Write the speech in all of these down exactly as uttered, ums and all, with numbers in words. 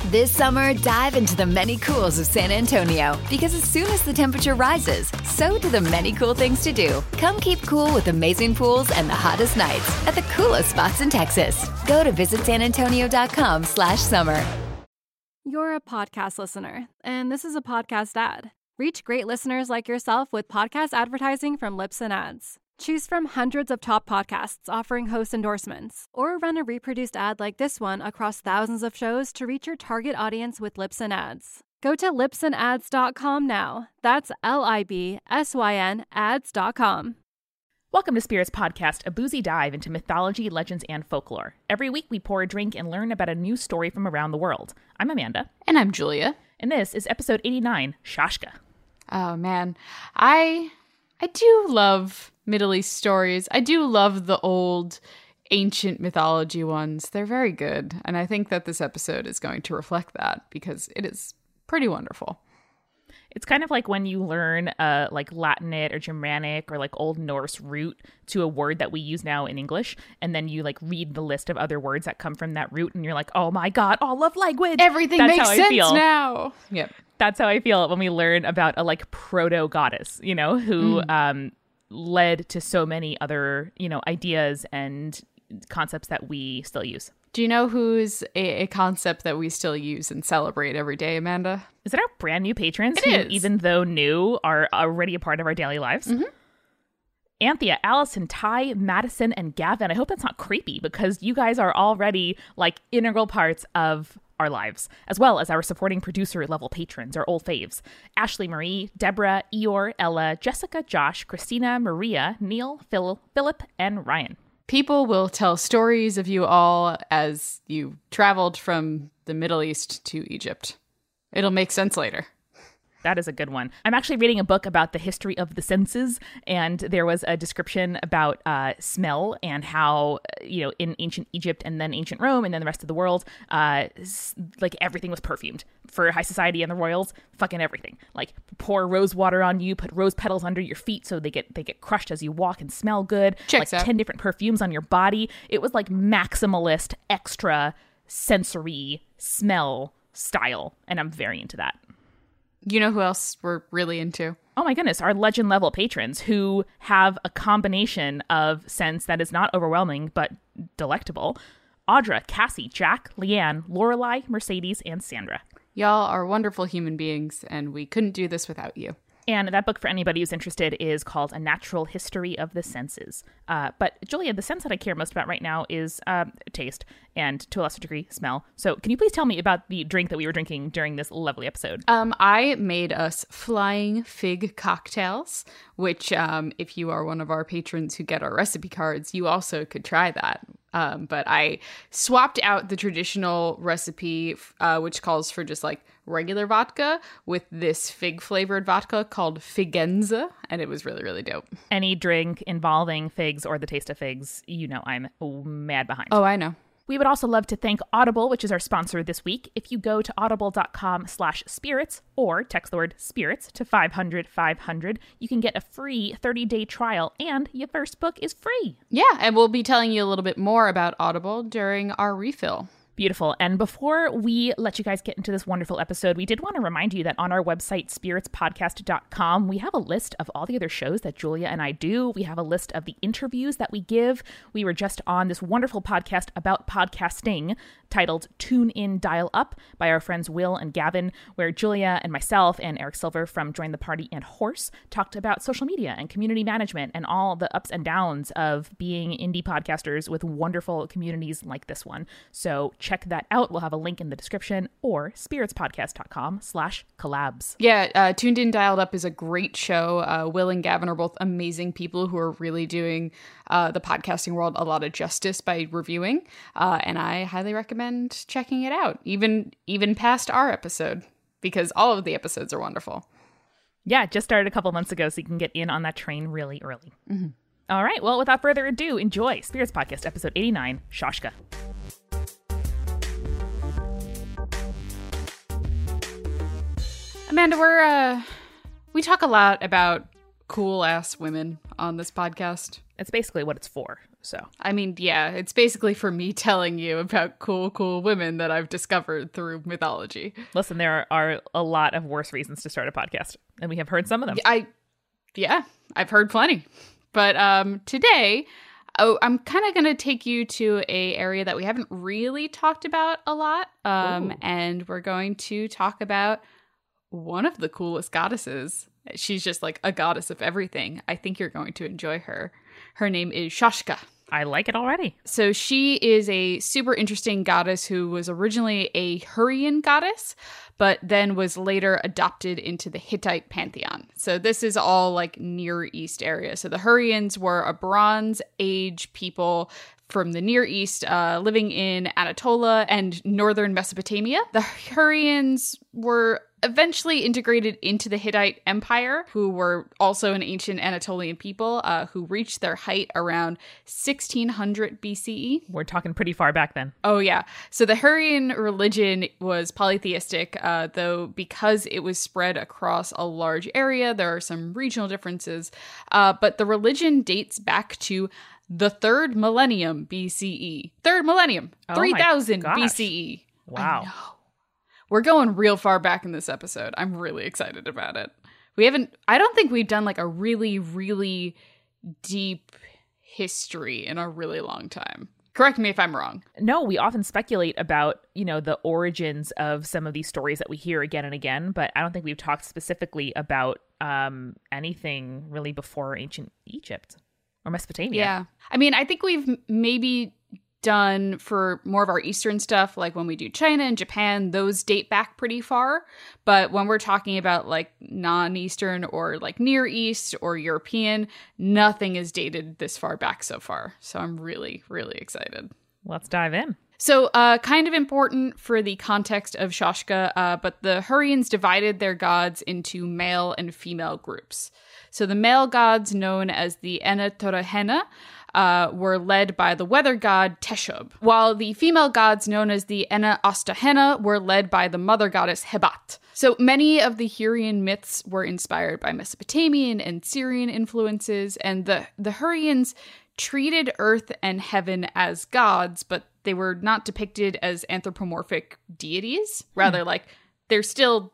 This summer, dive into the many cools of San Antonio, because as soon as the temperature rises, so do the many cool things to do. Come keep cool with amazing pools and the hottest nights at the coolest spots in Texas. Go to visit san antonio dot com slash summer. You're a podcast listener, and this is a podcast ad. Reach great listeners like yourself with podcast advertising from Libsyn Ads. Choose from hundreds of top podcasts offering host endorsements, or run a reproduced ad like this one across thousands of shows to reach your target audience with Libsyn Ads. Go to libsyn ads dot com now. That's L I B S Y N ads dot com. Welcome to Spirits Podcast, a boozy dive into mythology, legends, and folklore. Every week we pour a drink and learn about a new story from around the world. I'm Amanda. And I'm Julia. And this is episode eighty-nine, Shashka. Oh, man. I I do love Middle East stories. I do love the old ancient mythology ones. They're very good. And I think that this episode is going to reflect that because it is pretty wonderful. It's kind of like when you learn uh, like Latinate or Germanic or like Old Norse root to a word that we use now in English. And then you like read the list of other words that come from that root and you're like, oh my God, all of language. Everything That's makes how I sense feel. now. Yep. That's how I feel when we learn about a like proto goddess, you know, who mm. um, led to so many other, you know, ideas and concepts that we still use. Do you know who's a, a concept that we still use and celebrate every day, Amanda? Is it our brand new patrons it who, is. even though new, are already a part of our daily lives? Mm-hmm. Anthea, Allison, Ty, Madison, and Gavin. I hope that's not creepy because you guys are already like integral parts of our lives, as well as our supporting producer level patrons, our old faves. Ashley Marie, Deborah, Eeyore, Ella, Jessica, Josh, Christina, Maria, Neil, Phil, Philip, and Ryan. People will tell stories of you all as you traveled from the Middle East to Egypt. It'll make sense later. That is a good one. I'm actually reading a book about the history of the senses, and there was a description about uh, smell and how, you know, in ancient Egypt and then ancient Rome and then the rest of the world, uh, like everything was perfumed. For high society and the royals, fucking everything. Like pour rose water on you, put rose petals under your feet so they get they get crushed as you walk and smell good. Checks like out. ten different perfumes on your body. It was like maximalist, extra sensory smell style, and I'm very into that. You know who else we're really into? Oh my goodness, our legend level patrons who have a combination of sense that is not overwhelming but delectable. Audra, Cassie, Jack, Leanne, Lorelei, Mercedes, and Sandra. Y'all are wonderful human beings, and we couldn't do this without you. And that book, for anybody who's interested, is called A Natural History of the Senses. Uh, but Julia, the sense that I care most about right now is uh, taste and, to a lesser degree, smell. So can you please tell me about the drink that we were drinking during this lovely episode? Um, I made us flying fig cocktails, which um, if you are one of our patrons who get our recipe cards, you also could try that. Um, but I swapped out the traditional recipe, uh, which calls for just like regular vodka, with this fig flavored vodka called Figenza, and it was really, really dope. Any drink involving figs or the taste of figs, you know I'm mad behind. Oh, I know. We would also love to thank Audible, which is our sponsor this week. If you go to audible.com slash spirits or text the word spirits to five hundred five hundred, you can get a free thirty-day trial and your first book is free. Yeah, and we'll be telling you a little bit more about Audible during our refill. Beautiful. And before we let you guys get into this wonderful episode, we did want to remind you that on our website, spirits podcast dot com, we have a list of all the other shows that Julia and I do. We have a list of the interviews that we give. We were just on this wonderful podcast about podcasting titled Tune In, Dial Up by our friends Will and Gavin, where Julia and myself and Eric Silver from Join the Party and Horse talked about social media and community management and all the ups and downs of being indie podcasters with wonderful communities like this one. So check that out. We'll have a link in the description, or spiritspodcast.com slash collabs. Yeah, uh, Tuned In Dialed Up is a great show. Uh, Will and Gavin are both amazing people who are really doing uh, the podcasting world a lot of justice by reviewing, uh, and I highly recommend checking it out, even even past our episode, because all of the episodes are wonderful. Yeah, just started a couple months ago, so you can get in on that train really early. Mm-hmm. All right, well, without further ado, enjoy Spirits Podcast, episode eighty-nine, Shashka. Amanda, we're uh, we talk a lot about cool ass women on this podcast. It's basically what it's for. So, I mean, yeah, it's basically for me telling you about cool, cool women that I've discovered through mythology. Listen, there are a lot of worse reasons to start a podcast, and we have heard some of them. I, yeah, I've heard plenty. But um, today, oh, I'm kind of going to take you to a area that we haven't really talked about a lot, um, and we're going to talk about one of the coolest goddesses. She's just like a goddess of everything. I think you're going to enjoy her. Her name is Shashka. I like it already. So she is a super interesting goddess who was originally a Hurrian goddess, but then was later adopted into the Hittite pantheon. So this is all like Near East area. So the Hurrians were a Bronze Age people from the Near East, uh, living in Anatolia and northern Mesopotamia. The Hurrians were eventually integrated into the Hittite Empire, who were also an ancient Anatolian people uh, who reached their height around sixteen hundred B C E. We're talking pretty far back then. Oh, yeah. So the Hurrian religion was polytheistic, uh, though because it was spread across a large area, there are some regional differences. Uh, but the religion dates back to the third millennium B C E. Third millennium, Oh three thousand my B gosh. C E. Wow. I know. We're going real far back in this episode. I'm really excited about it. We haven't, I don't think we've done like a really, really deep history in a really long time. Correct me if I'm wrong. No, we often speculate about, you know, the origins of some of these stories that we hear again and again, but I don't think we've talked specifically about um, anything really before ancient Egypt or Mesopotamia. Yeah. I mean, I think we've maybe done for more of our Eastern stuff, like when we do China and Japan, those date back pretty far. But when we're talking about like non-Eastern or like Near East or European, nothing is dated this far back so far. So I'm really, really excited. Let's dive in. So uh, kind of important for the context of Shashka, uh, but the Hurrians divided their gods into male and female groups. So the male gods, known as the Ena-Torahena, uh, were led by the weather god Teshub, while the female gods, known as the Ena-Astahena, were led by the mother goddess Hebat. So many of the Hurrian myths were inspired by Mesopotamian and Syrian influences, and the, the Hurrians treated earth and heaven as gods, but they were not depicted as anthropomorphic deities. Rather, like, they're still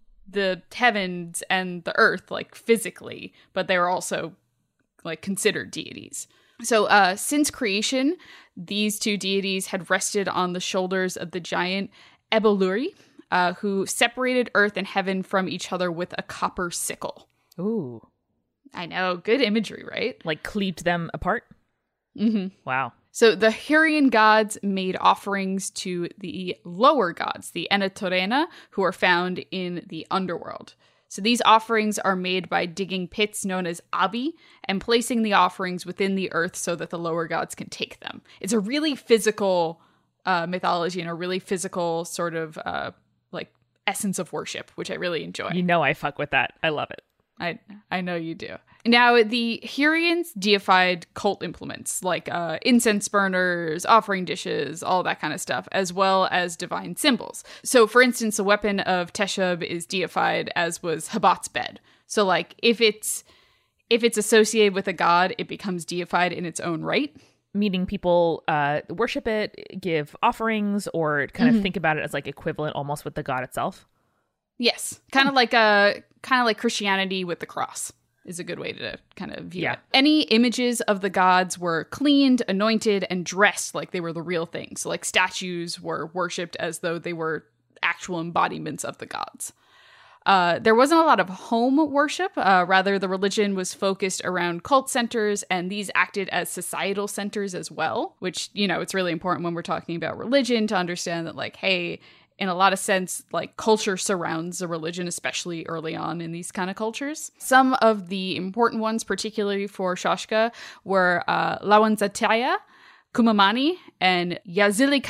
the heavens and the earth, like, physically, but they were also, like, considered deities. So, uh, since creation, these two deities had rested on the shoulders of the giant Ebeluri, uh, who separated earth and heaven from each other with a copper sickle. Ooh. I know, good imagery, right? Like cleaved them apart? Mm-hmm. Wow. So the Hurrian gods made offerings to the lower gods, the Ena-Torahena, who are found in the underworld. So these offerings are made by digging pits known as abi and placing the offerings within the earth so that the lower gods can take them. It's a really physical uh, mythology and a really physical sort of uh, like essence of worship, which I really enjoy. You know I fuck with that. I love it. I I know you do. Now, the Hurrians deified cult implements like uh, incense burners, offering dishes, all that kind of stuff, as well as divine symbols. So, for instance, a weapon of Teshub is deified, as was Hebat's bed. So, like, if it's if it's associated with a god, it becomes deified in its own right. Meaning people uh, worship it, give offerings, or kind of Mm-hmm. think about it as like equivalent almost with the god itself. Yes, kind of like a kind of like Christianity with the cross is a good way to kind of view Yeah. it. Any images of the gods were cleaned, anointed, and dressed like they were the real thing. So like statues were worshipped as though they were actual embodiments of the gods. Uh, there wasn't a lot of home worship. Uh, rather, the religion was focused around cult centers, and these acted as societal centers as well, which, you know, it's really important when we're talking about religion to understand that, like, hey, in a lot of sense, like, culture surrounds a religion, especially early on in these kind of cultures. Some of the important ones, particularly for Shashka, were uh, Lawanzataya, Kumamani, and Yazilikaya.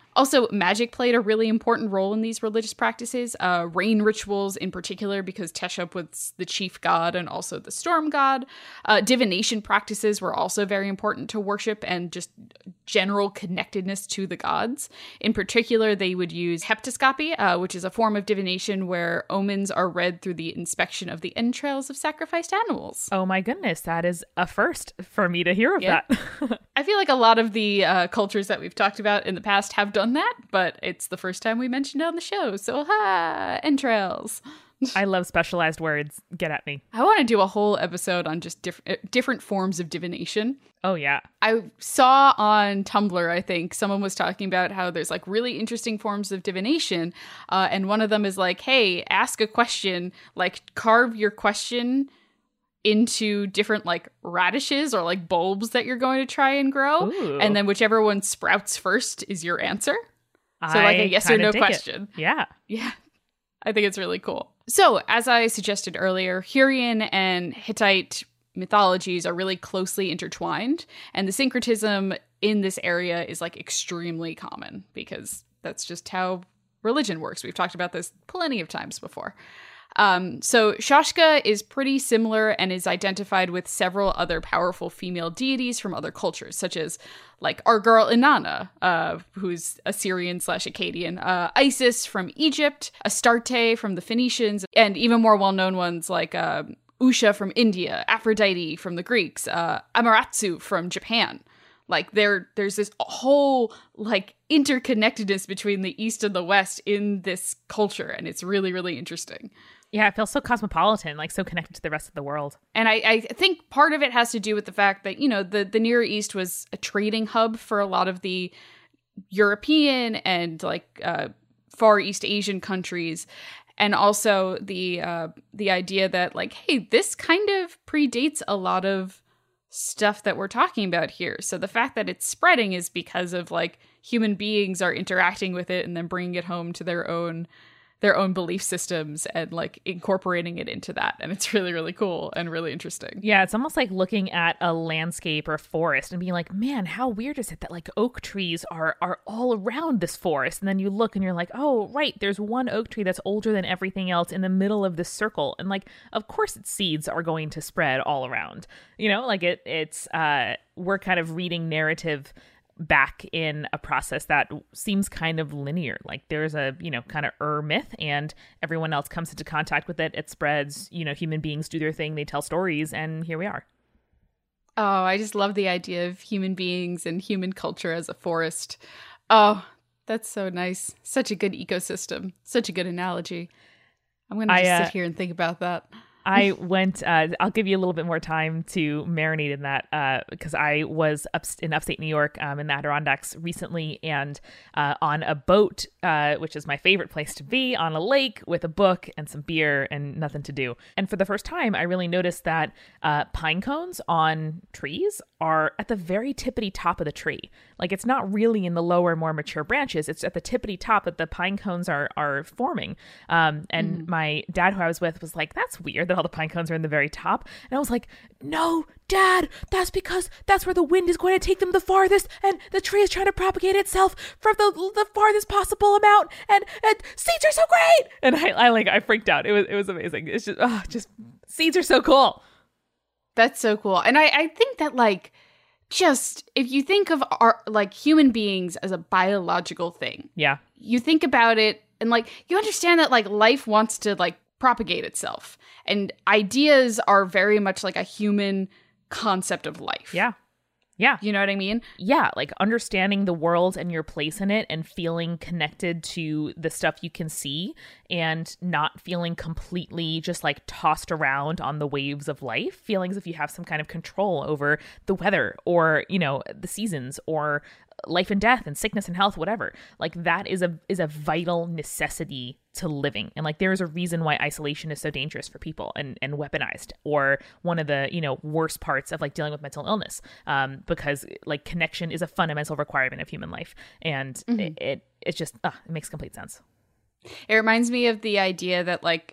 Also, magic played a really important role in these religious practices, uh, rain rituals in particular, because Teshub was the chief god and also the storm god. Uh, divination practices were also very important to worship and just general connectedness to the gods. In particular, they would use heptoscopy, uh, which is a form of divination where omens are read through the inspection of the entrails of sacrificed animals. Oh my goodness, that is a first for me to hear of Yeah. that. I feel like a lot of the uh, cultures that we've talked about in the past have done that, but it's the first time we mentioned it on the show. So, ha, entrails. I love specialized words. Get at me. I want to do a whole episode on just diff- different forms of divination. Oh, yeah. I saw on Tumblr, I think, someone was talking about how there's like really interesting forms of divination. Uh, and one of them is like, hey, ask a question, like carve your question into different like radishes or like bulbs that you're going to try and grow. Ooh. And then whichever one sprouts first is your answer. So I like a yes or kinda no dig it. question. Yeah. Yeah. I think it's really cool. So, as I suggested earlier, Hurrian and Hittite mythologies are really closely intertwined, and the syncretism in this area is like extremely common because that's just how religion works. We've talked about this plenty of times before. Um, so Shashka is pretty similar and is identified with several other powerful female deities from other cultures, such as like our girl Inanna, uh, who's Assyrian slash Akkadian, uh, Isis from Egypt, Astarte from the Phoenicians, and even more well-known ones like uh, Usha from India, Aphrodite from the Greeks, uh, Amaterasu from Japan. Like there, there's this whole like interconnectedness between the East and the West in this culture, and it's really, really interesting. Yeah, it feels so cosmopolitan, like so connected to the rest of the world. And I, I think part of it has to do with the fact that, you know, the, the Near East was a trading hub for a lot of the European and like uh, Far East Asian countries. And also the uh, the idea that like, hey, this kind of predates a lot of stuff that we're talking about here. So the fact that it's spreading is because of like human beings are interacting with it and then bringing it home to their own their own belief systems and like incorporating it into that. And it's really, really cool and really interesting. Yeah, it's almost like looking at a landscape or forest and being like, man, how weird is it that like oak trees are are all around this forest? And then you look and you're like, oh, right, there's one oak tree that's older than everything else in the middle of this circle. And like, of course its seeds are going to spread all around. You know, like it it's uh we're kind of reading narrative back in a process that seems kind of linear. Like there's a, you know, kind of Ur myth and everyone else comes into contact with it. It spreads, you know, human beings do their thing, they tell stories, and here we are. Oh, I just love the idea of human beings and human culture as a forest. Oh, that's so nice. Such a good ecosystem. Such a good analogy. I'm going to just I, uh, sit here and think about that. I went, uh, I'll give you a little bit more time to marinate in that uh, because I was up in upstate New York um, in the Adirondacks recently and uh, on a boat, uh, which is my favorite place to be, on a lake with a book and some beer and nothing to do. And for the first time, I really noticed that uh, pine cones on trees are at the very tippity top of the tree. Like it's not really in the lower, more mature branches. It's at the tippity top that the pine cones are are forming. Um, and mm. my dad, who I was with, was like, that's weird that all the pine cones are in the very top. And I was like, no, Dad, that's because that's where the wind is going to take them the farthest. And the tree is trying to propagate itself from the the farthest possible amount. And, and seeds are so great. And I, I like, I freaked out. It was, it was amazing. It's just, oh, just seeds are so cool. That's so cool. And I, I think that like, just if you think of our like human beings as a biological thing, yeah, you think about it and like you understand that like life wants to like propagate itself, and ideas are very much like a human concept of life. Yeah. Yeah. You know what I mean? Yeah. Like understanding the world and your place in it and feeling connected to the stuff you can see and not feeling completely just like tossed around on the waves of life. Feeling as if you have some kind of control over the weather or, you know, the seasons or life and death and sickness and health, whatever. Like that is a is a vital necessity to living. And like there is a reason why isolation is so dangerous for people and, and weaponized, or one of the, you know, worst parts of like dealing with mental illness, um, because like connection is a fundamental requirement of human life. And mm-hmm. it, it it's just, uh, it makes complete sense. It reminds me of the idea that like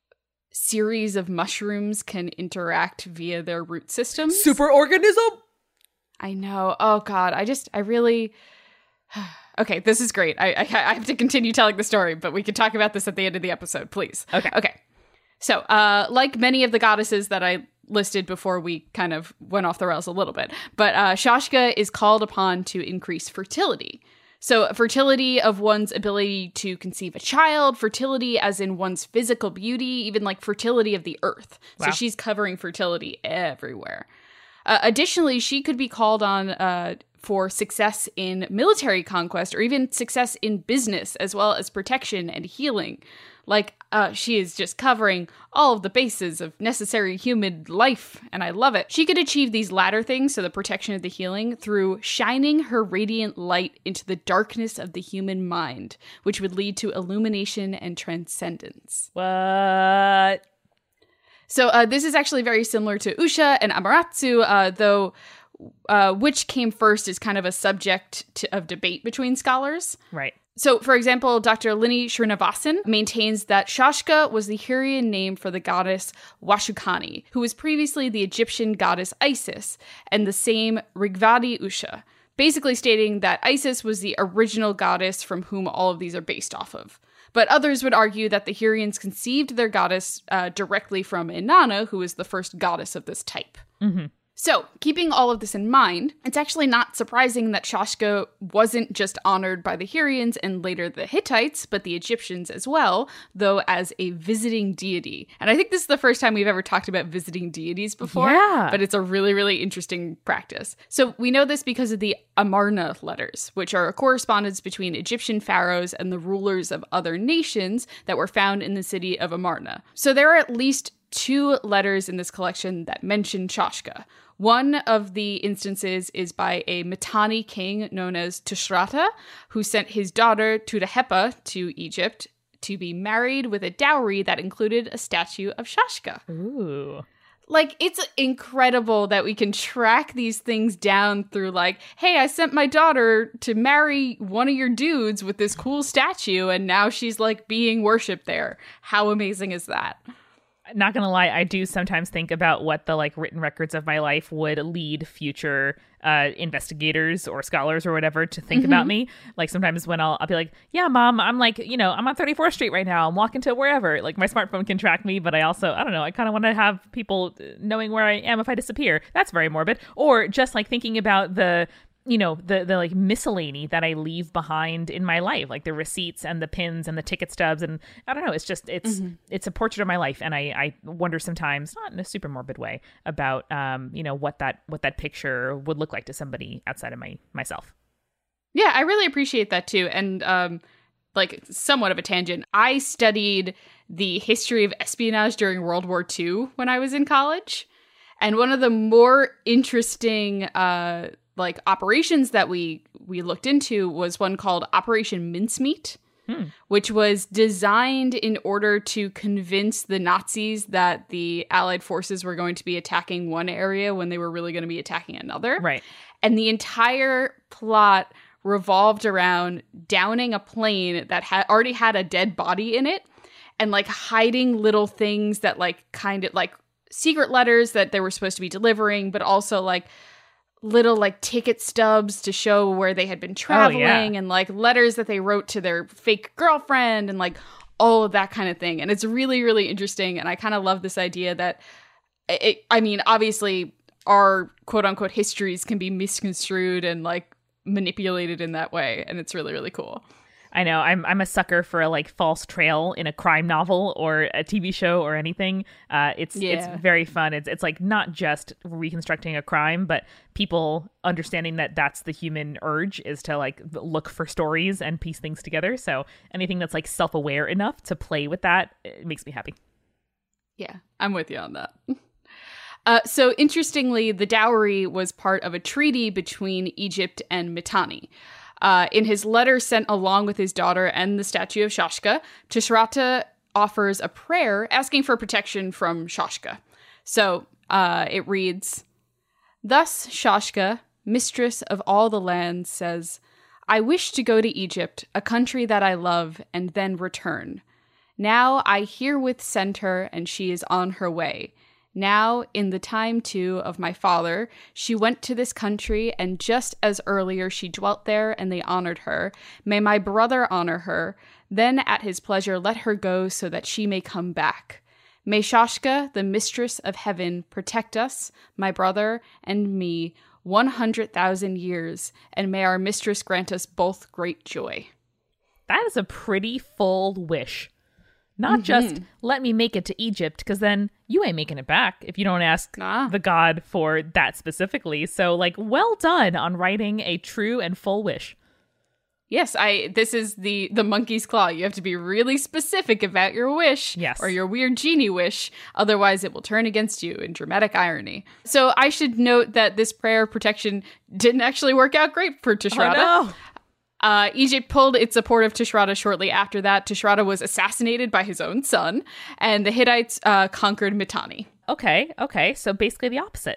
series of mushrooms can interact via their root systems. Superorganism. I know. Oh God. I just, I really, Okay, this is great. I, I I have to continue telling the story, but we can talk about this at the end of the episode, please. Okay. Okay. So, uh, like many of the goddesses that I listed before, we kind of went off the rails a little bit, but uh, Shashka is called upon to increase fertility. So fertility of one's ability to conceive a child, fertility as in one's physical beauty, even like fertility of the earth. Wow. So she's covering fertility everywhere. Uh, additionally, she could be called on uh, for success in military conquest or even success in business, as well as protection and healing. Like, uh, she is just covering all of the bases of necessary human life, and I love it. She could achieve these latter things, so the protection of the healing, through shining her radiant light into the darkness of the human mind, which would lead to illumination and transcendence. What? So uh, this is actually very similar to Usha and Amaterasu, uh, though uh, which came first is kind of a subject to, of debate between scholars. Right. So, for example, Doctor Lini Srinivasan maintains that Shashka was the Hurrian name for the goddess Vashukani, who was previously the Egyptian goddess Isis, and the same Rigvadi Usha, basically stating that Isis was the original goddess from whom all of these are based off of. But others would argue that the Hurrians conceived their goddess uh, directly from Inanna, who is the first goddess of this type. Mm-hmm. So, keeping all of this in mind, it's actually not surprising that Shashka wasn't just honored by the Hurrians and later the Hittites, but the Egyptians as well, though as a visiting deity. And I think this is the first time we've ever talked about visiting deities before, yeah. but it's a really, really interesting practice. So, we know this because of the Amarna letters, which are a correspondence between Egyptian pharaohs and the rulers of other nations that were found in the city of Amarna. So, there are at least two letters in this collection that mention Shashka. One of the instances is by a Mitanni king known as Tushratta, who sent his daughter Tudahepa to Egypt to be married with a dowry that included a statue of Shashka. Ooh. Like, it's incredible that we can track these things down through, like, hey, I sent my daughter to marry one of your dudes with this cool statue, and now she's, like, being worshipped there. How amazing is that? Not gonna lie, I do sometimes think about what the like written records of my life would lead future uh, investigators or scholars or whatever to think mm-hmm. about me. Like sometimes when I'll, I'll be like, yeah, mom, I'm like, you know, I'm on thirty-fourth Street right now. I'm walking to wherever. Like my smartphone can track me, but I also, I don't know, I kind of want to have people knowing where I am if I disappear. That's very morbid. Or just like thinking about the you know, the the like miscellany that I leave behind in my life, like the receipts and the pins and the ticket stubs. And I don't know, it's just, it's, mm-hmm. it's a portrait of my life. And I, I wonder sometimes, not in a super morbid way, about, um, you know, what that, what that picture would look like to somebody outside of my, myself. Yeah, I really appreciate that too. And, um, like somewhat of a tangent, I studied the history of espionage during World War Two when I was in college. And one of the more interesting, uh, like operations that we we looked into was one called Operation Mincemeat, hmm. which was designed in order to convince the Nazis that the Allied forces were going to be attacking one area when they were really going to be attacking another. Right. And the entire plot revolved around downing a plane that had already had a dead body in it and like hiding little things that like kind of like secret letters that they were supposed to be delivering, but also like little like ticket stubs to show where they had been traveling, oh, yeah. and like letters that they wrote to their fake girlfriend and like all of that kind of thing. And it's really, really interesting. And I kind of love this idea that it, I mean, obviously our quote unquote histories can be misconstrued and like manipulated in that way. And it's really, really cool. I know. I'm I'm a sucker for a like false trail in a crime novel or a T V show or anything. Uh, it's yeah. it's very fun. It's it's like not just reconstructing a crime, but people understanding that that's the human urge is to like look for stories and piece things together. So anything that's like self-aware enough to play with that, it makes me happy. Yeah, I'm with you on that. Uh, so interestingly, the dowry was part of a treaty between Egypt and Mitanni. Uh, in his letter sent along with his daughter and the statue of Shashka, Tushratta offers a prayer asking for protection from Shashka. So uh, it reads, "Thus Shashka, mistress of all the lands, says, I wish to go to Egypt, a country that I love, and then return. Now I herewith send her, and she is on her way. Now, in the time, too, of my father, she went to this country, and just as earlier she dwelt there, and they honored her. May my brother honor her. Then at his pleasure let her go, so that she may come back. May Shashka, the mistress of heaven, protect us, my brother and me, one hundred thousand years, and may our mistress grant us both great joy. That is a pretty full wish. Not mm-hmm. just, let me make it to Egypt, because then you ain't making it back if you don't ask nah. the god for that specifically. So, like, well done on writing a true and full wish. Yes, I. This is the, the monkey's claw. You have to be really specific about your wish. Yes. Or your weird genie wish. Otherwise, it will turn against you in dramatic irony. So I should note that this prayer of protection didn't actually work out great for Tushratta. Oh, no. Uh, Egypt pulled its support of Tushratta shortly after that. Tushratta was assassinated by his own son, and the Hittites uh, conquered Mitanni. Okay, okay, so basically the opposite.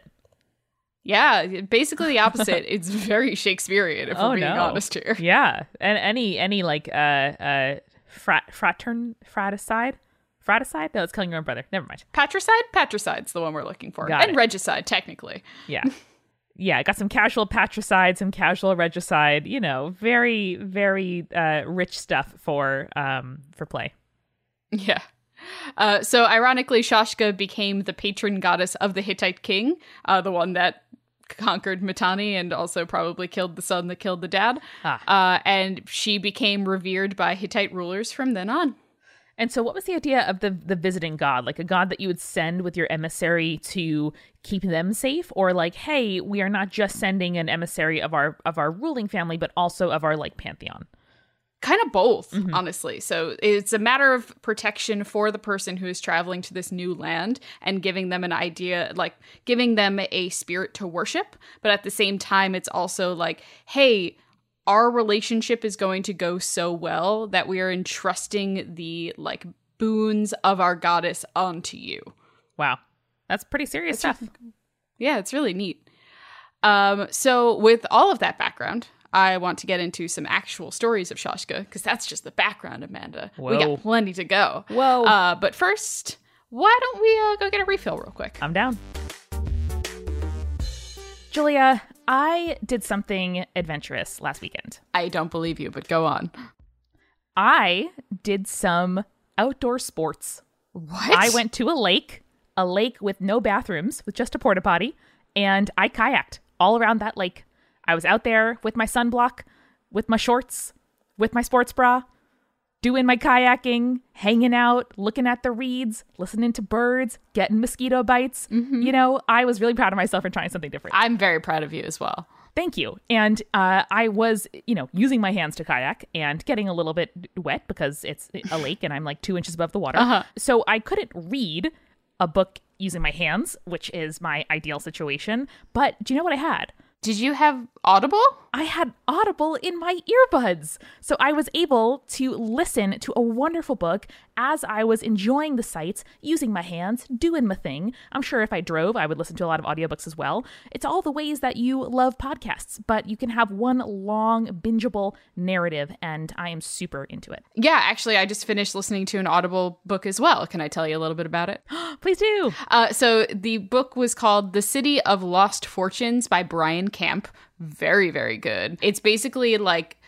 Yeah, basically the opposite. It's very Shakespearean, if oh, we're being no. honest here. Yeah, and any any like uh uh frat fratern fraticide fraticide. No, it's killing your own brother. Never mind. Patricide, patricide's the one we're looking for, Got and it. regicide technically. Yeah. Yeah, got some casual patricide, some casual regicide, you know, very, very uh, rich stuff for um for play. Yeah. Uh, so ironically, Shashka became the patron goddess of the Hittite king, uh, the one that conquered Mitanni and also probably killed the son that killed the dad. Ah. Uh, and she became revered by Hittite rulers from then on. And so what was the idea of the the visiting god? Like a god that you would send with your emissary to keep them safe? Or like, hey, we are not just sending an emissary of our of our ruling family, but also of our like pantheon? Kind of both, Mm-hmm. honestly. So it's a matter of protection for the person who is traveling to this new land and giving them an idea, like giving them a spirit to worship. But at the same time, it's also like, hey, our relationship is going to go so well that we are entrusting the like boons of our goddess onto you. Wow. That's pretty serious It's stuff. really- yeah, it's really neat. Um, so with all of that background, I want to get into some actual stories of Shashka, because that's just the background, Amanda. We Whoa. got plenty to go. Whoa. Uh, but first, why don't we uh, go get a refill real quick? I'm down. Julia, I did something adventurous last weekend. I don't believe you, but go on. I did some outdoor sports. What? I went to a lake, a lake with no bathrooms, with just a porta potty, and I kayaked all around that lake. I was out there with my sunblock, with my shorts, with my sports bra, doing my kayaking, hanging out, looking at the reeds, listening to birds, getting mosquito bites. Mm-hmm. You know, I was really proud of myself for trying something different. I'm very proud of you as well. Thank you. And uh, I was, you know, using my hands to kayak and getting a little bit wet because it's a lake and I'm like two inches above the water. Uh-huh. So I couldn't read a book using my hands, which is my ideal situation. But do you know what I had? Did you have Audible? I had Audible in my earbuds. So I was able to listen to a wonderful book as I was enjoying the sights, using my hands, doing my thing. I'm sure if I drove, I would listen to a lot of audiobooks as well. It's all the ways that you love podcasts, but you can have one long, bingeable narrative, and I am super into it. Yeah, actually, I just finished listening to an Audible book as well. Can I tell you a little bit about it? Please do. Uh, so the book was called The City of Lost Fortunes by Brian Camp. Very, very good. It's basically like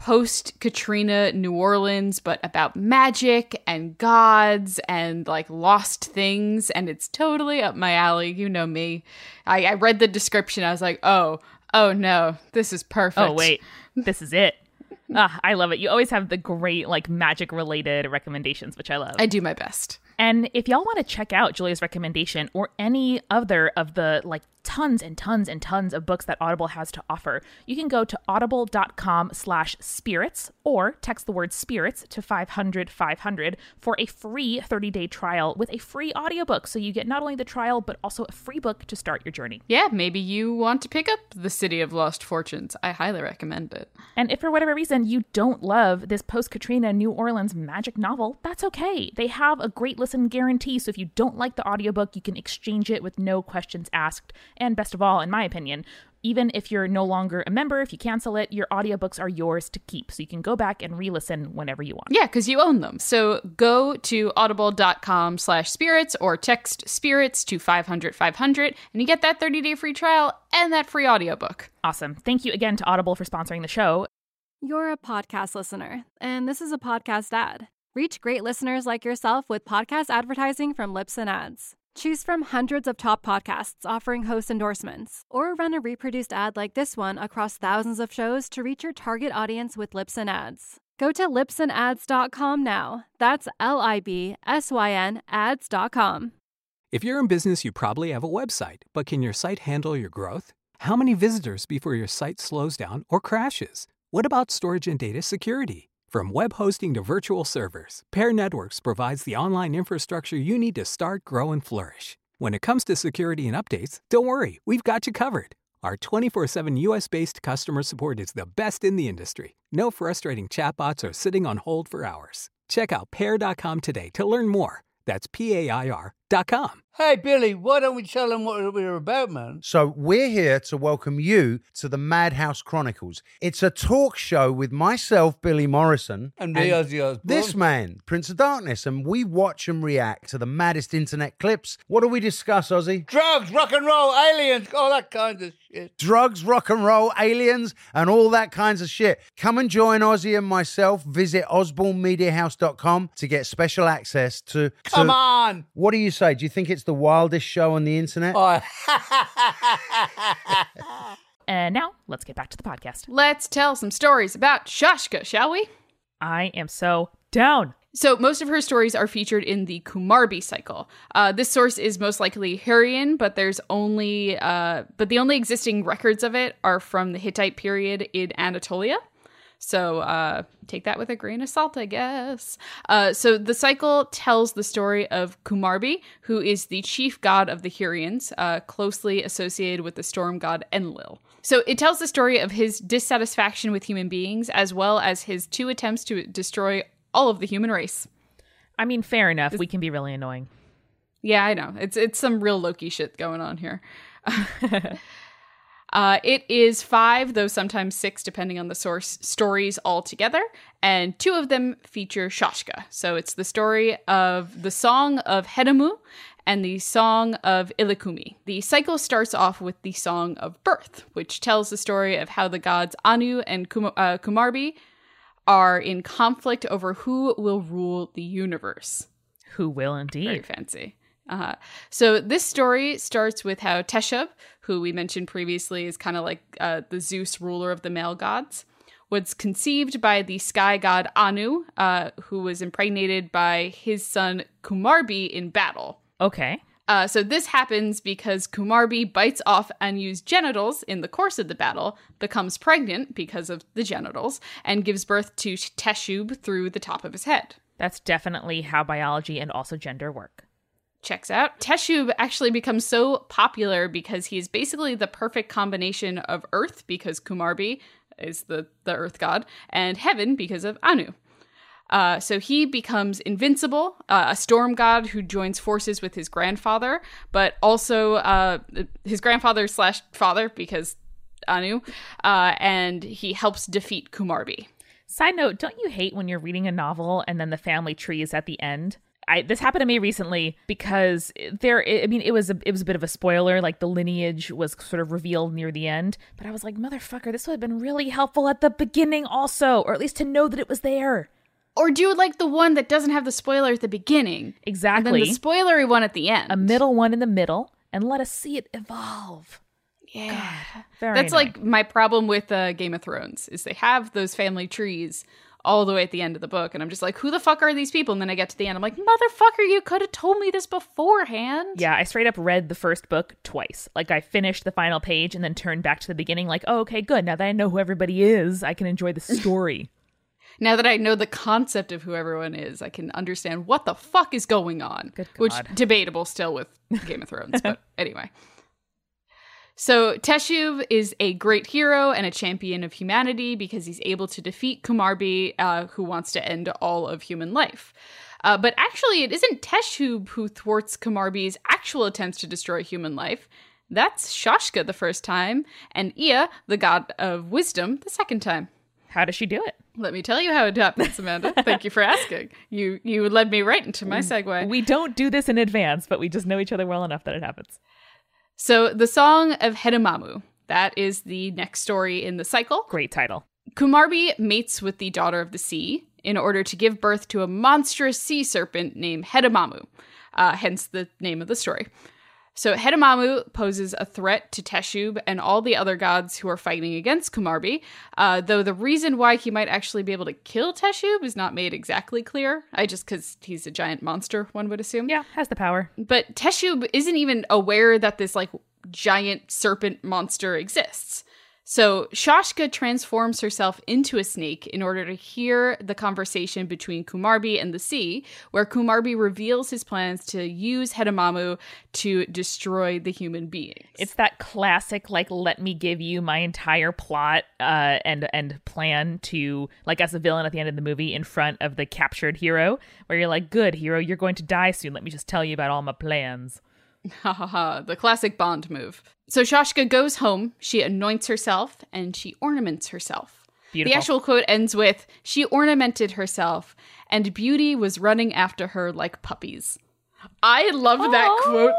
post-Katrina New Orleans, but about magic and gods and like lost things. And it's totally up my alley. You know me. I, I read the description. I was like, oh, oh no, this is perfect. Oh, wait, this is it. Ah, I love it. You always have the great like magic related recommendations, which I love. I do my best. And if y'all want to check out Julia's recommendation or any other of the like tons and tons and tons of books that Audible has to offer, you can go to audible.com slash spirits or text the word spirits to five hundred five hundred for a free thirty-day trial with a free audiobook. So you get not only the trial, but also a free book to start your journey. Yeah, maybe you want to pick up The City of Lost Fortunes. I highly recommend it. And if for whatever reason you don't love this post-Katrina New Orleans magic novel, that's okay. They have a great listen guarantee, so if you don't like the audiobook, you can exchange it with no questions asked. And best of all, in my opinion, even if you're no longer a member, if you cancel it, your audiobooks are yours to keep. So you can go back and re-listen whenever you want. Yeah, because you own them. So go to audible.com slash spirits or text spirits to five hundred five hundred and you get that thirty-day free trial and that free audiobook. Awesome. Thank you again to Audible for sponsoring the show. You're a podcast listener, and this is a podcast ad. Reach great listeners like yourself with podcast advertising from Libsyn Ads. Choose from hundreds of top podcasts offering host endorsements, or run a reproduced ad like this one across thousands of shows to reach your target audience with Libsyn Ads. Go to libsyn ads dot com now. That's L I B S Y N ads dot com. If you're in business, you probably have a website, but can your site handle your growth? How many visitors before your site slows down or crashes? What about storage and data security? From web hosting to virtual servers, Pair Networks provides the online infrastructure you need to start, grow, and flourish. When it comes to security and updates, don't worry, we've got you covered. Our twenty-four seven U S-based customer support is the best in the industry. No frustrating chatbots or sitting on hold for hours. Check out pair dot com today to learn more. That's P A I R dot com. Hey, Billy, why don't we tell them what we're about, man? So we're here to welcome you to the Madhouse Chronicles. It's a talk show with myself, Billy Morrison. And me, Ozzy Osbourne. This man, Prince of Darkness. And we watch and react to the maddest internet clips. What do we discuss, Ozzy? Drugs, rock and roll, aliens, all that kind of shit. Drugs, rock and roll, aliens, and all that kinds of shit. Come and join Ozzy and myself. Visit osborne media house dot com to get special access to... to Come on! What do you say? Do you think it's the wildest show on the internet? Oh. And now, let's get back to the podcast. Let's tell some stories about Shashka, shall we? I am so down. So most of her stories are featured in the Kumarbi cycle. Uh, this source is most likely Hurrian, but there's only, uh, but the only existing records of it are from the Hittite period in Anatolia. So uh, take that with a grain of salt, I guess. Uh, so the cycle tells the story of Kumarbi, who is the chief god of the Hurrians, uh, closely associated with the storm god Enlil. So it tells the story of his dissatisfaction with human beings, as well as his two attempts to destroy all of the human race. I mean, fair enough. We can be really annoying. Yeah, I know. It's it's some real Loki shit going on here. Uh, it is five, though sometimes six, depending on the source, stories altogether, and two of them feature Shashka. So it's the story of the Song of Hedemu and the Song of Ilikumi. The cycle starts off with the Song of Birth, which tells the story of how the gods Anu and Kum- uh, Kumarbi are in conflict over who will rule the universe. Who will indeed. Very fancy. Uh, so this story starts with how Teshub, who we mentioned previously is kind of like uh, the Zeus ruler of the male gods, was conceived by the sky god Anu, uh, who was impregnated by his son Kumarbi in battle. Okay. Uh, so this happens because Kumarbi bites off Anu's genitals in the course of the battle, becomes pregnant because of the genitals, and gives birth to Teshub through the top of his head. That's definitely how biology and also gender work. Checks out. Teshub actually becomes so popular because he is basically the perfect combination of Earth, because Kumarbi is the, the Earth god, and Heaven because of Anu. Uh, so he becomes invincible, uh, a storm god who joins forces with his grandfather, but also uh, his grandfather slash father, because Anu, uh, and he helps defeat Kumarbi. Side note, don't you hate when you're reading a novel and then the family tree is at the end? I, this happened to me recently because there, I mean, it was a, it was a bit of a spoiler, like the lineage was sort of revealed near the end, but I was like, motherfucker, this would have been really helpful at the beginning also, or at least to know that it was there. Or do like the one that doesn't have the spoiler at the beginning. Exactly. And then the spoilery one at the end. A middle one in the middle, and let us see it evolve. Yeah. God, very That's annoying. like my problem with uh, Game of Thrones, is they have those family trees all the way at the end of the book, and I'm just like, who the fuck are these people? And then I get to the end, I'm like, motherfucker, you could have told me this beforehand. Yeah, I straight up read the first book twice. Like, I finished the final page and then turned back to the beginning, like, oh, okay, good. Now that I know who everybody is, I can enjoy the story. Now that I know the concept of who everyone is, I can understand what the fuck is going on. Good God. Which, debatable still with Game of Thrones, but anyway. So Teshub is a great hero and a champion of humanity because he's able to defeat Kumarbi, uh, who wants to end all of human life. Uh, but actually, it isn't Teshub who thwarts Kumarbi's actual attempts to destroy human life. That's Shashka the first time, and Ea, the god of wisdom, the second time. How does she do it? Let me tell you how it happens, Amanda. Thank you for asking. You you led me right into my segue. We don't do this in advance, but we just know each other well enough that it happens. So the Song of Hedamamu, that is the next story in the cycle. Great title. Kumarbi mates with the Daughter of the Sea in order to give birth to a monstrous sea serpent named Hedamamu, uh, hence the name of the story. So Hedamamu poses a threat to Teshub and all the other gods who are fighting against Kumarbi, uh, though the reason why he might actually be able to kill Teshub is not made exactly clear. I just because he's a giant monster, one would assume. Yeah, has the power. But Teshub isn't even aware that this like giant serpent monster exists. So Shashka transforms herself into a snake in order to hear the conversation between Kumarbi and the sea, where Kumarbi reveals his plans to use Hedamamu to destroy the human beings. It's that classic, like, let me give you my entire plot uh, and and plan to, like, as a villain at the end of the movie in front of the captured hero, where you're like, good, hero, you're going to die soon. Let me just tell you about all my plans. Ha ha ha, the classic Bond move. So Shashka goes home, she anoints herself, and she ornaments herself. Beautiful. The actual quote ends with, she ornamented herself, and beauty was running after her like puppies. I love Aww. that quote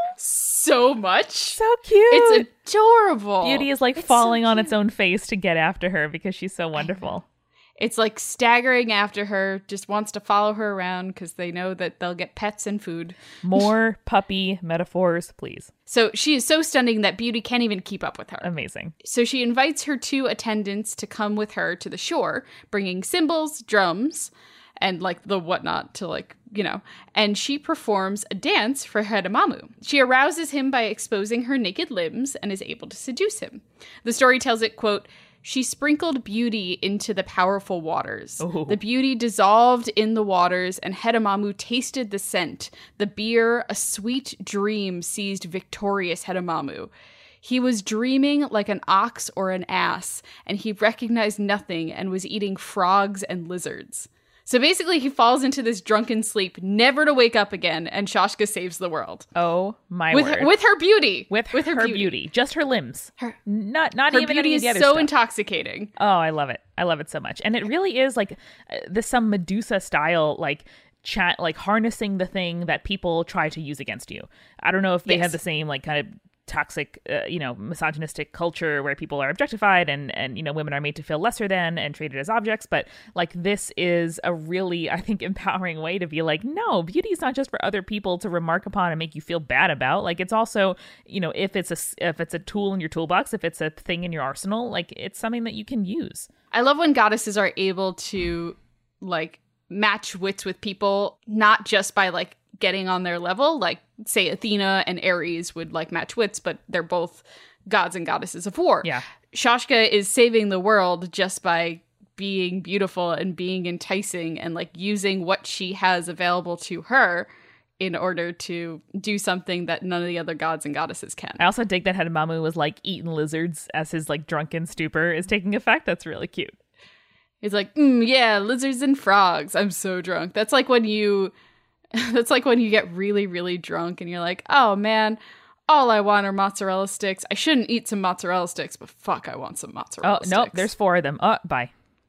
so much. So cute. It's adorable. Beauty is like it's falling so on its own face to get after her because she's so wonderful. It's like staggering after her, just wants to follow her around because they know that they'll get pets and food. More puppy metaphors, please. So she is so stunning that Beauty can't even keep up with her. Amazing. So she invites her two attendants to come with her to the shore, bringing cymbals, drums, and like the whatnot to like, you know, and she performs a dance for Hedamamu. She arouses him by exposing her naked limbs and is able to seduce him. The story tells it, quote, she sprinkled beauty into the powerful waters. Ooh. The beauty dissolved in the waters, and Hedamamu tasted the scent. The beer, a sweet dream, seized victorious Hedamamu. He was dreaming like an ox or an ass, and he recognized nothing and was eating frogs and lizards. So basically, he falls into this drunken sleep, never to wake up again, and Shashka saves the world. Oh, my with word. Her, with her beauty. With, with her, her beauty. beauty. Just her limbs. Her, not not her even beauty any of is the other so stuff. intoxicating. Oh, I love it. I love it so much. And it really is like uh, this some Medusa style, like chat, like harnessing the thing that people try to use against you. I don't know if they Yes. have the same like kind of toxic, uh, you know, misogynistic culture where people are objectified and, and, you know, women are made to feel lesser than and treated as objects. But like, this is a really, I think, empowering way to be like, no, beauty is not just for other people to remark upon and make you feel bad about. Like, it's also, you know, if it's a, if it's a tool in your toolbox, if it's a thing in your arsenal, like it's something that you can use. I love when goddesses are able to like match wits with people, not just by like getting on their level, like say Athena and Ares would like match wits, but they're both gods and goddesses of war. Yeah. Shashka is saving the world just by being beautiful and being enticing and like using what she has available to her in order to do something that none of the other gods and goddesses can. I also dig that Hedamamu was like eating lizards as his like drunken stupor is taking effect. That's really cute. It's like, mm, yeah, lizards and frogs. I'm so drunk. That's like when you That's like when you get really, really drunk and you're like, oh man, all I want are mozzarella sticks. I shouldn't eat some mozzarella sticks, but fuck, I want some mozzarella Oh, sticks. nope, there's four of them. Oh, bye.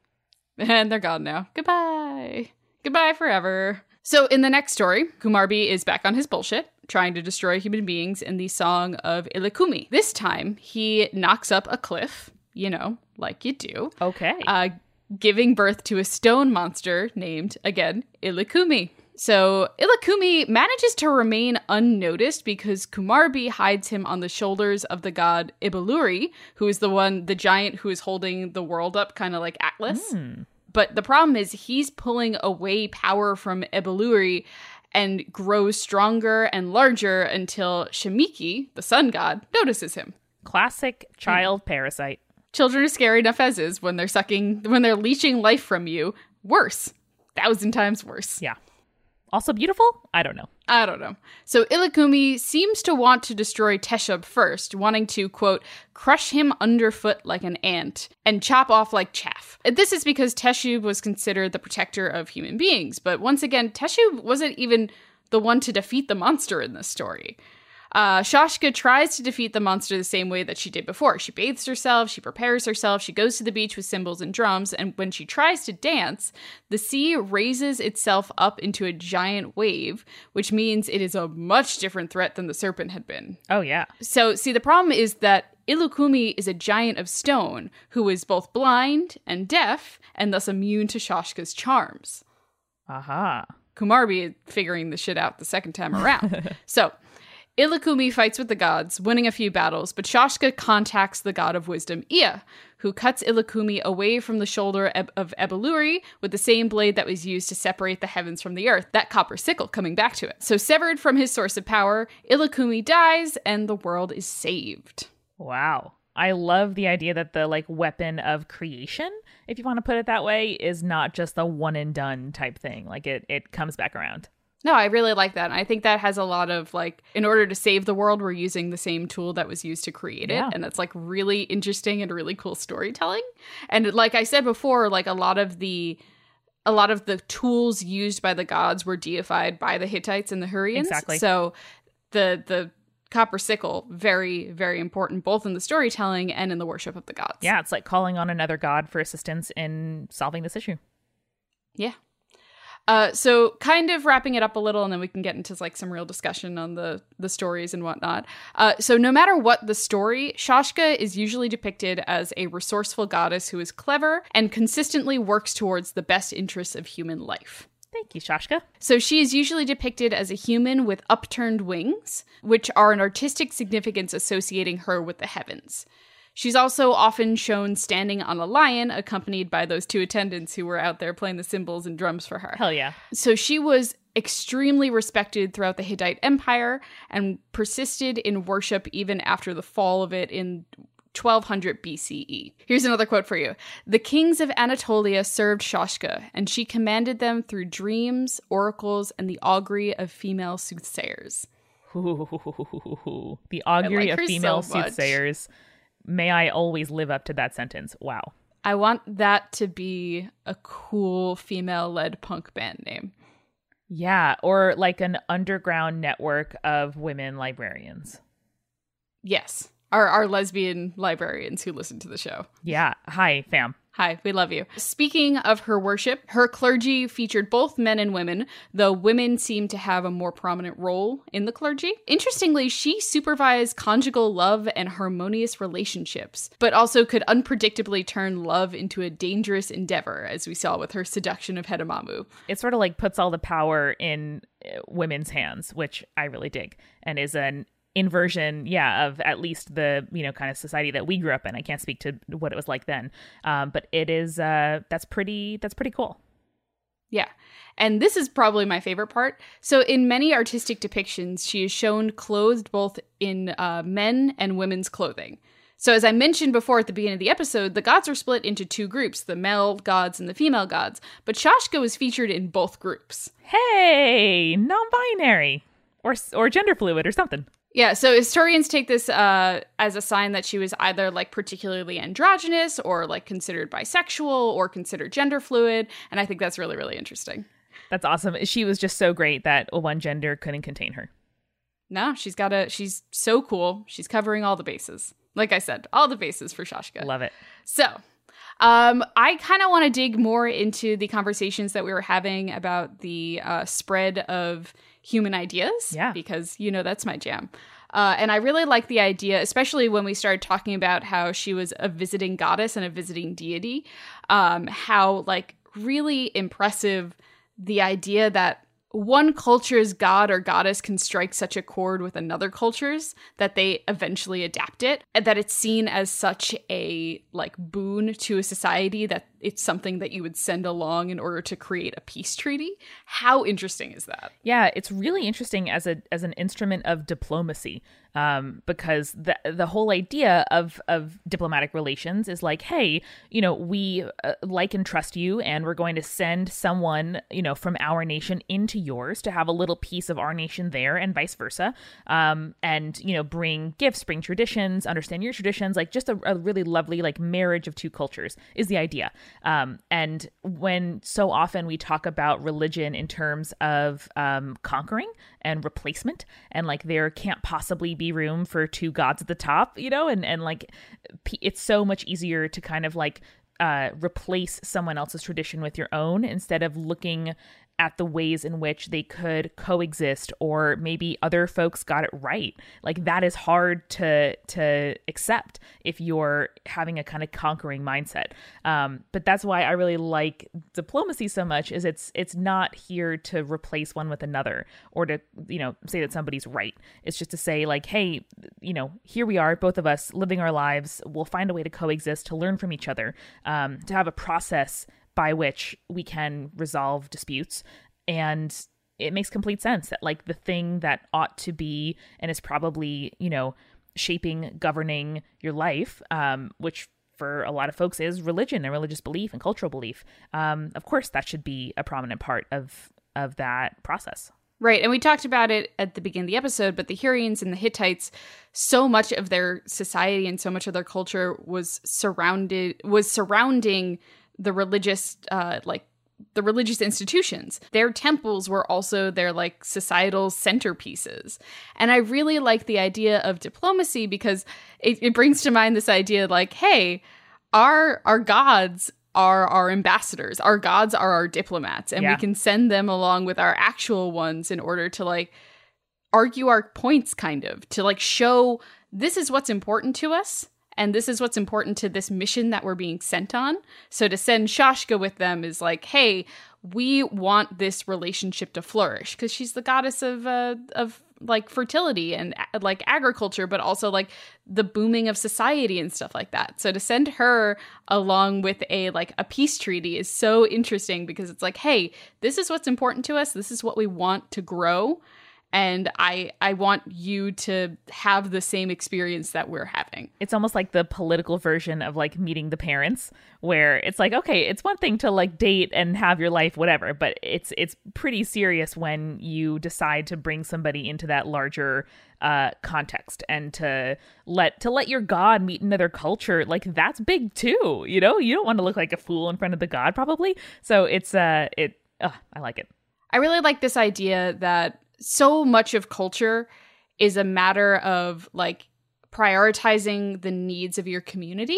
And they're gone now. Goodbye. Goodbye forever. So in the next story, Kumarbi is back on his bullshit, trying to destroy human beings in the Song of Illikumi. This time, he knocks up a cliff, you know, like you do. Okay. Uh, giving birth to a stone monster named, again, Illikumi. So Illikumi manages to remain unnoticed because Kumarbi hides him on the shoulders of the god Ibeluri, who is the one, the giant who is holding the world up, kind of like Atlas. Mm. But the problem is he's pulling away power from Ibeluri and grows stronger and larger until Shemiki, the sun god, notices him. Classic child mm. parasite. Children are scary enough as is when they're sucking, when they're leeching life from you. Worse. Thousand times worse. Yeah. Also beautiful? I don't know. I don't know. So Illikumi seems to want to destroy Teshub first, wanting to, quote, crush him underfoot like an ant and chop off like chaff. This is because Teshub was considered the protector of human beings. But once again, Teshub wasn't even the one to defeat the monster in this story. Uh, Shashka tries to defeat the monster the same way that she did before. She bathes herself, she prepares herself, she goes to the beach with cymbals and drums, and when she tries to dance, the sea raises itself up into a giant wave, which means it is a much different threat than the serpent had been. Oh, yeah. So, see, the problem is that Ilukumi is a giant of stone who is both blind and deaf, and thus immune to Shashka's charms. Aha. Kumarbi figuring the shit out the second time around. So, Ilukumi fights with the gods, winning a few battles, but Shashka contacts the god of wisdom, Ea, who cuts Ilukumi away from the shoulder of Ebeluri with the same blade that was used to separate the heavens from the earth, that copper sickle coming back to it. So severed from his source of power, Ilukumi dies and the world is saved. Wow. I love the idea that the like weapon of creation, if you want to put it that way, is not just a one and done type thing. Like it, it comes back around. No, I really like that. And I think that has a lot of like, in order to save the world, we're using the same tool that was used to create it. Yeah. And that's like really interesting and really cool storytelling. And like I said before, like a lot of the a lot of the tools used by the gods were deified by the Hittites and the Hurrians. Exactly. So the the copper sickle, very, very important, both in the storytelling and in the worship of the gods. Yeah, it's like calling on another god for assistance in solving this issue. Yeah. Uh, so kind of wrapping it up a little, and then we can get into like some real discussion on the, the stories and whatnot. Uh, so no matter what the story, Shashka is usually depicted as a resourceful goddess who is clever and consistently works towards the best interests of human life. Thank you, Shashka. So she is usually depicted as a human with upturned wings, which are an artistic significance associating her with the heavens. She's also often shown standing on a lion, accompanied by those two attendants who were out there playing the cymbals and drums for her. Hell yeah. So she was extremely respected throughout the Hittite Empire and persisted in worship even after the fall of it in twelve hundred B C E. Here's another quote for you. The kings of Anatolia served Shashka, and she commanded them through dreams, oracles, and the augury of female soothsayers. Ooh, the augury like of female so much. soothsayers. May I always live up to that sentence. Wow. I want that to be a cool female-led punk band name. Yeah, or like an underground network of women librarians. Yes. Our, our lesbian librarians who listen to the show. Yeah. Hi, fam. Hi, we love you. Speaking of her worship, her clergy featured both men and women, though women seem to have a more prominent role in the clergy. Interestingly, she supervised conjugal love and harmonious relationships, but also could unpredictably turn love into a dangerous endeavor, as we saw with her seduction of Hedemamu. It sort of like puts all the power in uh, women's hands, which I really dig, and is an inversion, yeah, of at least the, you know, kind of society that we grew up in. I can't speak to what it was like then, um, but it is, uh, that's pretty, that's pretty cool. Yeah. And this is probably my favorite part. So in many artistic depictions, she is shown clothed both in uh, men and women's clothing. So as I mentioned before at the beginning of the episode, the gods are split into two groups, the male gods and the female gods, but Shashka was featured in both groups. Hey, non-binary or, or gender fluid or something. Yeah, so historians take this uh, as a sign that she was either like particularly androgynous or like considered bisexual or considered gender fluid. And I think that's really, really interesting. That's awesome. She was just so great that one gender couldn't contain her. No, she's got a, she's so cool. She's covering all the bases. Like I said, all the bases for Shashka. Love it. So um, I kind of want to dig more into the conversations that we were having about the uh, spread of human ideas, yeah, because, you know, that's my jam. Uh, and I really like the idea, especially when we started talking about how she was a visiting goddess and a visiting deity, um, how, like, really impressive the idea that one culture's god or goddess can strike such a chord with another culture's that they eventually adapt it, and that it's seen as such a, like, boon to a society that it's something that you would send along in order to create a peace treaty. How interesting is that? Yeah, it's really interesting as a as an instrument of diplomacy, um, because the the whole idea of of diplomatic relations is like, hey, you know, we uh, like and trust you, and we're going to send someone, you know, from our nation into yours to have a little piece of our nation there, and vice versa, um, and you know, bring gifts, bring traditions, understand your traditions, like just a, a really lovely like marriage of two cultures is the idea. Um, and when so often we talk about religion in terms of um, conquering and replacement, and like there can't possibly be room for two gods at the top, you know, and, and like p- it's so much easier to kind of like uh, replace someone else's tradition with your own instead of looking at the ways in which they could coexist, or maybe other folks got it right. Like that is hard to to accept if you're having a kind of conquering mindset. Um, but that's why I really like diplomacy so much. Is it's it's not here to replace one with another or to, you know, say that somebody's right. It's just to say like, hey, you know, here we are, both of us living our lives. We'll find a way to coexist, to learn from each other, um, to have a process by which we can resolve disputes. And it makes complete sense that like the thing that ought to be and is probably, you know, shaping, governing your life, um, which for a lot of folks is religion and religious belief and cultural belief. Um, of course, that should be a prominent part of of that process. Right. And we talked about it at the beginning of the episode, but the Hurrians and the Hittites, so much of their society and so much of their culture was surrounded, was surrounding the religious, uh, like the religious institutions. Their temples were also their like societal centerpieces. And I really like the idea of diplomacy because it, it brings to mind this idea like, hey, our, our gods are our ambassadors. Our gods are our diplomats, and yeah. we can send them along with our actual ones in order to like argue our points, kind of to like show this is what's important to us. And this is what's important to this mission that we're being sent on. So to send Shashka with them is like, hey, we want this relationship to flourish because she's the goddess of uh, of like fertility and like agriculture, but also like the booming of society and stuff like that. So to send her along with a like a peace treaty is so interesting because it's like, hey, this is what's important to us. This is what we want to grow. And I I want you to have the same experience that we're having. It's almost like the political version of like meeting the parents, where it's like, okay, it's one thing to like date and have your life, whatever, but it's it's pretty serious when you decide to bring somebody into that larger uh, context and to let to let your god meet another culture. Like that's big too, you know. You don't want to look like a fool in front of the god, probably. So it's uh it. Uh, I like it. I really like this idea that so much of culture is a matter of like prioritizing the needs of your community.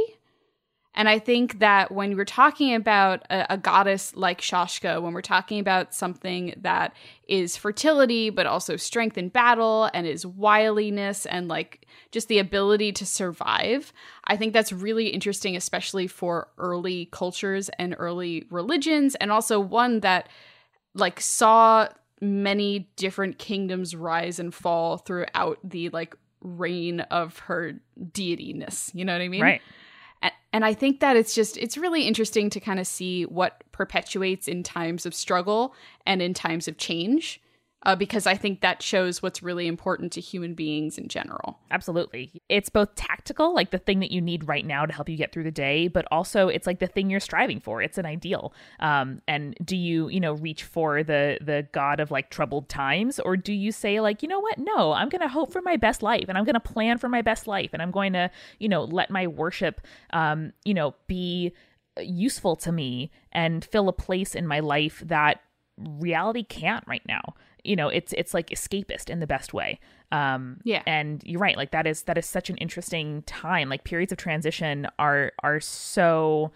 And I think that when we're talking about a, a goddess like Shashka, when we're talking about something that is fertility, but also strength in battle and is wiliness and like just the ability to survive, I think that's really interesting, especially for early cultures and early religions, and also one that like saw many different kingdoms rise and fall throughout the like reign of her deityness. You know what I mean? Right. And, and I think that it's just, it's really interesting to kind of see what perpetuates in times of struggle and in times of change. Uh, because I think that shows what's really important to human beings in general. Absolutely. It's both tactical, like the thing that you need right now to help you get through the day, but also it's like the thing you're striving for. It's an ideal. Um, and do you, you know, reach for the the god of like troubled times, or do you say like, you know what? No, I'm going to hope for my best life, and I'm going to plan for my best life, and I'm going to, you know, let my worship, um, you know, be useful to me and fill a place in my life that reality can't right now. You know, it's it's like escapist in the best way. Um, yeah. And you're right. Like that is that is such an interesting time. Like periods of transition are are so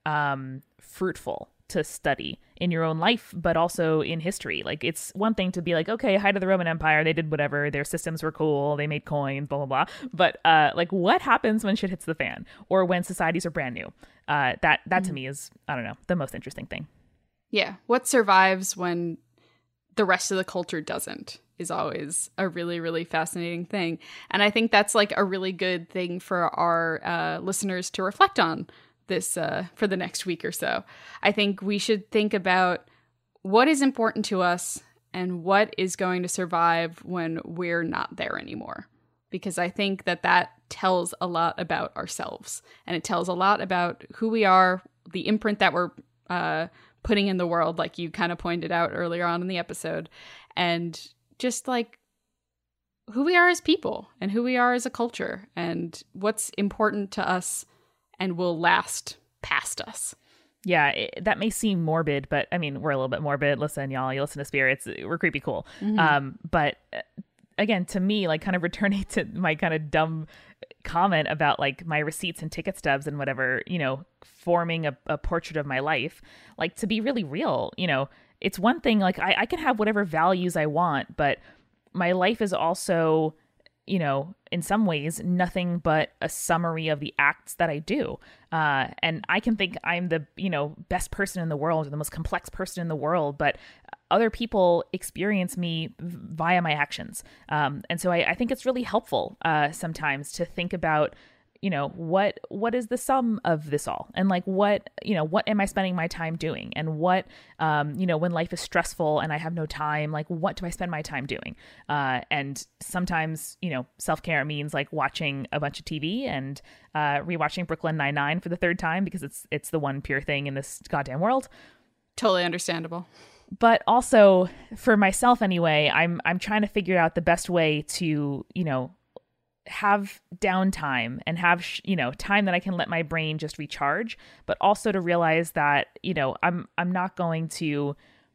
um, fruitful to study in your own life, but also in history. Like it's one thing to be like, okay, height of the Roman Empire, they did whatever, their systems were cool, they made coins, blah, blah, blah. But uh, like what happens when shit hits the fan or when societies are brand new? Uh, that that mm-hmm. to me is, I don't know, the most interesting thing. Yeah. What survives when the rest of the culture doesn't is always a really, really fascinating thing. And I think that's like a really good thing for our uh, listeners to reflect on this uh, for the next week or so. I think we should think about what is important to us and what is going to survive when we're not there anymore. Because I think that that tells a lot about ourselves, and it tells a lot about who we are, the imprint that we're uh, putting in the world, like you kind of pointed out earlier on in the episode, and just like who we are as people and who we are as a culture and what's important to us and will last past us. Yeah, it, that may seem morbid, but I mean, we're a little bit morbid. Listen, y'all, you listen to Spirits. We're creepy cool. Mm-hmm. Um, but again, to me, like kind of returning to my kind of dumb comment about like my receipts and ticket stubs and whatever, you know, forming a, a portrait of my life, like to be really real, you know, it's one thing, like I, I can have whatever values I want, but my life is also, you know, in some ways, nothing but a summary of the acts that I do. Uh, and I can think I'm the, you know, best person in the world or the most complex person in the world, but other people experience me via my actions. Um, and so I, I think it's really helpful uh, sometimes to think about, you know, what what is the sum of this all? And like what, you know, what am I spending my time doing? And what, um, you know, when life is stressful and I have no time, like what do I spend my time doing? Uh, and sometimes, you know, self-care means like watching a bunch of T V and uh, rewatching Brooklyn Nine-Nine for the third time because it's it's the one pure thing in this goddamn world. Totally understandable. But also for myself anyway, I'm I'm trying to figure out the best way to, you know, have downtime and have, you know, time that I can let my brain just recharge, but also to realize that, you know, I'm, I'm not going to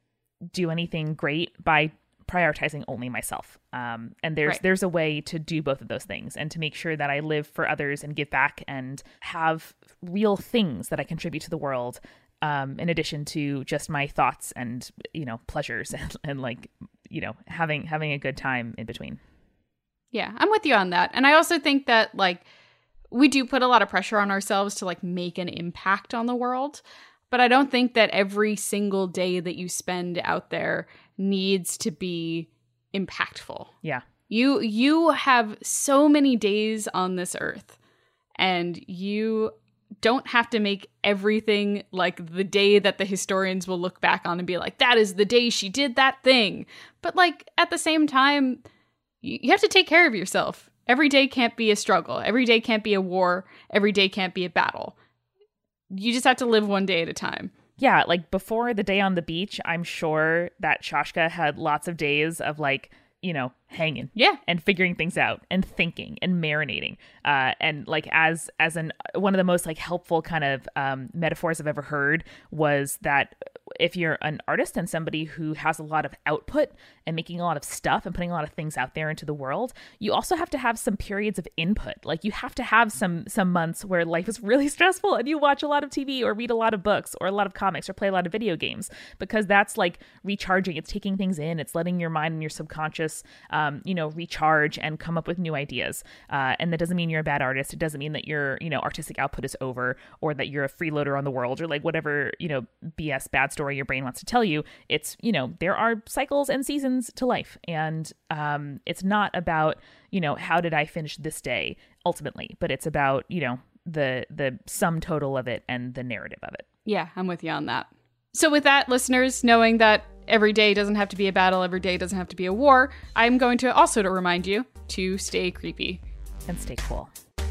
do anything great by prioritizing only myself. Um, and there's, right. there's a way to do both of those things and to make sure that I live for others and give back and have real things that I contribute to the world. Um, in addition to just my thoughts and, you know, pleasures and, and like, you know, having, having a good time in between. Yeah, I'm with you on that. And I also think that, like, we do put a lot of pressure on ourselves to, like, make an impact on the world. But I don't think that every single day that you spend out there needs to be impactful. Yeah. You you have so many days on this earth, and you don't have to make everything like the day that the historians will look back on and be like, that is the day she did that thing. But, like, at the same time, you have to take care of yourself. Every day can't be a struggle. Every day can't be a war. Every day can't be a battle. You just have to live one day at a time. Yeah, like before the day on the beach, I'm sure that Shashka had lots of days of like, you know, hanging. Yeah. And figuring things out and thinking and marinating. Uh, and like as as an one of the most like helpful kind of um, metaphors I've ever heard was that if you're an artist and somebody who has a lot of output and making a lot of stuff and putting a lot of things out there into the world, you also have to have some periods of input. Like you have to have some some months where life is really stressful and you watch a lot of T V or read a lot of books or a lot of comics or play a lot of video games, because that's like recharging. It's taking things in. It's letting your mind and your subconscious, um, you know, recharge and come up with new ideas. Uh, and that doesn't mean you're a bad artist. It doesn't mean that your, you know, artistic output is over or that you're a freeloader on the world or like whatever, you know, B S bad story your brain wants to tell you. It's, you know, there are cycles and seasons to life. And um, it's not about, you know, how did I finish this day ultimately, but it's about, you know, the the sum total of it and the narrative of it. Yeah, I'm with you on that. So with that, listeners, knowing that every day doesn't have to be a battle, every day doesn't have to be a war, I'm going to also to remind you to stay creepy. And stay cool.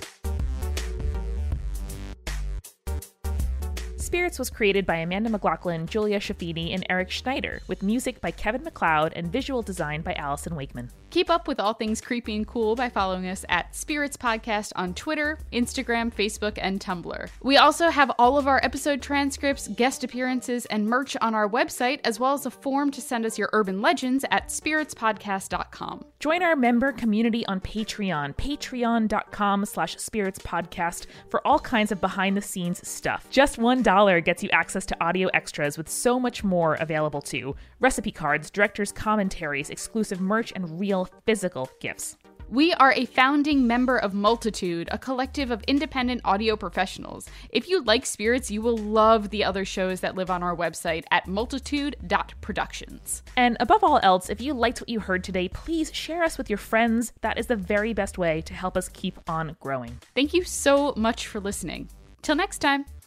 Spirits was created by Amanda McLaughlin, Julia Shafini, and Eric Schneider, with music by Kevin MacLeod and visual design by Allison Wakeman. Keep up with all things creepy and cool by following us at Spirits Podcast on Twitter, Instagram, Facebook, and Tumblr. We also have all of our episode transcripts, guest appearances, and merch on our website, as well as a form to send us your urban legends at spirits podcast dot com. Join our member community on Patreon, patreon.com slash spirits podcast for all kinds of behind-the-scenes stuff. Just one dollar gets you access to audio extras with so much more available too. Recipe cards, director's commentaries, exclusive merch, and real physical gifts. We are a founding member of Multitude, a collective of independent audio professionals. If you like Spirits, you will love the other shows that live on our website at multitude dot productions. And above all else, if you liked what you heard today, please share us with your friends. That is the very best way to help us keep on growing. Thank you so much for listening. Till next time.